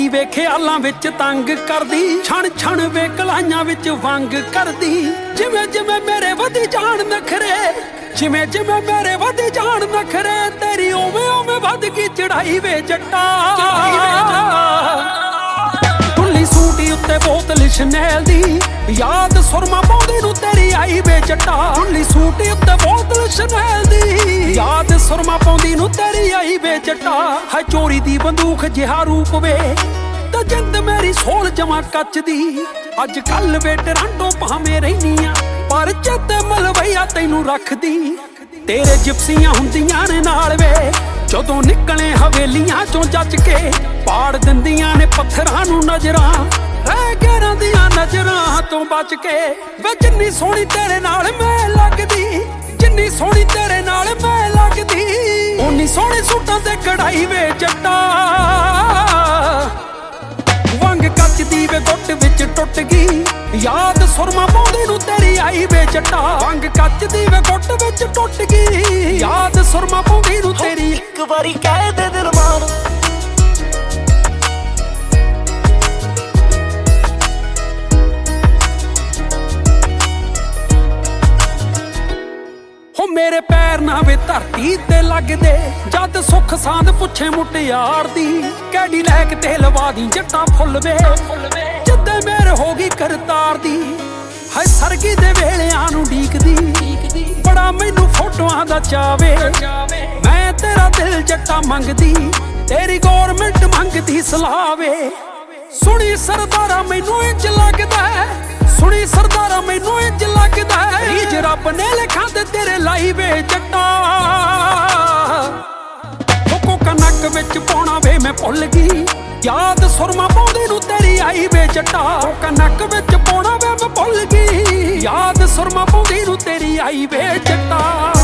ਕੁੜੀ ਵੇ ਖਿਆਲਾਂ ਵਿੱਚ ਤੰਗ ਕਰਦੀ, ਛਣ ਛਣ ਵੇ ਕਲਾਈਆਂ ਵਿੱਚ ਵੰਗ ਕਰਦੀ। ਜਿਵੇਂ ਜਿਵੇਂ ਮੇਰੇ ਵਧੀ ਜਾਣ ਨਖਰੇ, ਜਿਵੇਂ ਜਿਵੇਂ ਮੇਰੇ ਵਧੀ ਜਾਣ ਨਖਰੇ, ਤੇਰੀ ਉਵੇਂ ਉਵੇਂ ਵੱਧ ਗਈ ਚੜਾਈ ਵੇ ਜੱਟਾ। ਟੁੱਲੀ ਸੂਟੀ ਉੱਤੇ ਬੋਤਲ ਸ਼ਨੈਲ ਦੀ, ਯਾਦ ਸੁਰਮਾ ਪਾਉਂਦੀ ਨੂੰ ਤੇਰੀ ਆਈ ਵੇ ਜੱਟਾ। ਟੁੱਲੀ ਸੂਟੀ ਉੱਤੇ ਬੋਤਲ ਸ਼ਨੈਲ ਦੀ, ਯਾਦ ਸੁਰਮਾ ਪਾਉਂਦੀ ਨੂੰ ਤੇਰੀ ਆਈ ਵੇ ਜੱਟਾ। ਹੈ ਚੋਰੀ ਦੀ ਬੰਦੂਕ ਜਿਹਾ ਰੂਪ ਵੇ, ਤੇ ਜਿੰਦ ਮੇਰੀ ਸੋਲ ਜਮਾ ਕੱਚ ਦੀ। ਅੱਜ ਕੱਲ ਵੇ ਟਰਾਂਟੋ ਭਾਵੇਂ ਰਹਿਨੀ ਆ, ਪਰ ਚੇਤੇ ਮਲਵਈਆ ਤੈਨੂੰ ਰੱਖਦੀ। ਤੇਰੇ ਜਿਪਸੀਆਂ ਹੁੰਦੀਆਂ ਨੇ ਨਾਲ ਵੇ, ਜਦੋਂ ਨਿਕਲੇ ਹਵੇਲੀਆਂ ਚੋਂ ਜੱਜ ਕੇ, ਪਾੜ ਦਿੰਦੀਆਂ ਨੇ ਪੱਥਰਾਂ ਨੂੰ ਨਜ਼ਰਾਂ, ਰਹਿ ਗੈਰਾਂ ਦੀਆਂ ਨਜ਼ਰਾਂ ਤੋਂ ਬਚ ਕੇ। ਵੇ ਜਿੰਨੀ ਸੋਹਣੀ ਤੇਰੇ ਨਾਲ ਮੈਂ ਲੱਗਦੀ, ਜਿੰਨੀ ਸੋਹਣੀ ਤੇਰੇ ਨਾਲ ਮੈਂ ਲੱਗਦੀ, ਓਨੀ ਸੋਹਣੇ ਸੂਟਾਂ ਤੇ ਕਢਾਈ ਵੇ ਜੱਟਾ। ਵੰਗ ਕੱਚ ਦੀ ਵੇ ਗੁੱਟ ਵਿੱਚ ਟੁੱਟ ਗਈ, ਯਾਦ ਸੁਰਮਾ ਪਾਉਂਦੀ ਨੂੰ ਤੇਰੀ ਆਈ ਵੇ ਜੱਟਾ। ਵੰਗ ਕੱਚ ਦੀ ਵੇ ਗੁੱਟ ਵਿੱਚ ਟੁੱਟ ਗਈ, ਯਾਦ ਸੁਰਮਾ ਪਾਉਂਦੀ ਨੂੰ ਤੇਰੀ। ਇੱਕ ਵਾਰੀ ਕਹਿ ਦੇ ਦਿਲ ਮਾਰ, ਹੋ ਮੇਰੇ ਪੈਰ ਨਾ ਵੇ ਧਰਤੀ ਤੇ ਲੱਗਦੇ, ਜਦ ਸੁੱਖ ਸਾਂਦ ਪੁੱਛੇ ਮੁਟਿਆਰ ਦੀ। ਕੈਡੀਲੈਕ ਤੇ ਲਵਾ ਦੀ ਜੱਟਾਂ ਫੁੱਲ ਵੇ, ਜਿੱਦੇ ਮੇਰ ਹੋ ਗਈ ਕਰਤਾਰ ਦੀ। ਹੈ ਸਰਗੀ ਦੇ ਵੇਲਿਆਂ ਨੂੰ ਢੀਕਦੀ, ਬੜਾ ਮੈਨੂੰ ਫੋਟੋਆਂ ਦਾ ਚਾਵੇ। ਮੈਂ ਤੇਰਾ ਦਿਲ ਜੱਟਾ ਮੰਗਦੀ, ਤੇਰੀ ਗੌਰਮੈਂਟ ਮੰਗਦੀ ਸਲਾਵੇ। ਸੁਣੀ ਸਰਦਾਰਾ ਮੈਨੂੰ ਇੰਜ ਲੱਗਦਾ, ਸੁਣੀ ਸਰਦਾਰਾ ਮੈਨੂੰ ਇੰਜ ਲੱਗਦਾ, ਰੀਜ ਰੱਬ ਨੇ ਲਿਖਾਂ ਤੇ ਤੇਰੇ ਲਾਈ ਵੇ ਜੱਟਾ। ਕੋਕੋ ਕਨਕ ਵਿੱਚ ਪਾਉਣਾ ਵੇ ਮੈਂ ਭੁੱਲ ਗਈ, ਯਾਦ ਸੁਰਮਾ ਪਾਉਂਦੀ ਨੂੰ ਤੇਰੀ ਆਈ ਵੇ ਜੱਟਾ। ਕਨਕ ਵਿੱਚ ਪਾਉਣਾ ਵੇ ਮੈਂ ਭੁੱਲ ਗਈ, ਯਾਦ ਸੁਰਮਾ ਪਾਉਂਦੀ ਨੂੰ ਤੇਰੀ ਆਈ ਵੇ ਜੱਟਾ।